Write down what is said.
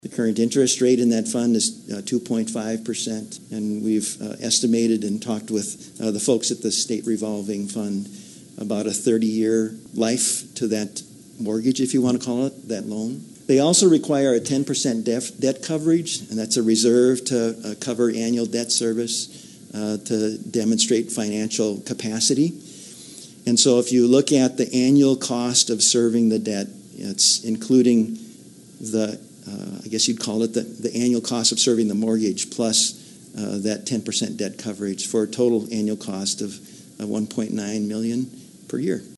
The current interest rate in that fund is 2.5%, and we've estimated and talked with the folks at the State Revolving Fund about a 30-year life to that mortgage, if you want to call it, that loan. They also require a 10% debt coverage, and that's a reserve to cover annual debt service to demonstrate financial capacity. And so if you look at the annual cost of serving the debt, it's including I guess you'd call it the annual cost of serving the mortgage plus that 10% debt coverage for a total annual cost of $1.9 million per year.